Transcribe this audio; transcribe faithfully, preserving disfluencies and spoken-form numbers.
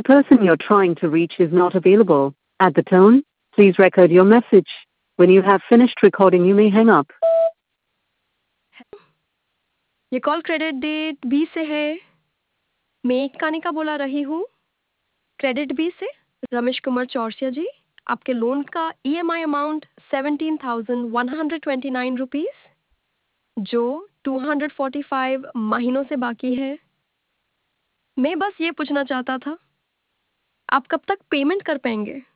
person you're trying to reach is not available. At the tone, please record your message. When you have finished recording, you may hang up. ये call credit डेट बी से है। मैं एक कानिका बोला रही हूँ क्रेडिट बी से। रमेश कुमार चौरसिया जी, आपके लोन का EMI amount seventeen thousand one hundred twenty nine rupees जो टू हंड्रेड फोर्टी फाइव महीनों से बाकी है। मैं बस ये पूछना चाहता था आप कब तक पेमेंट कर पाएंगे।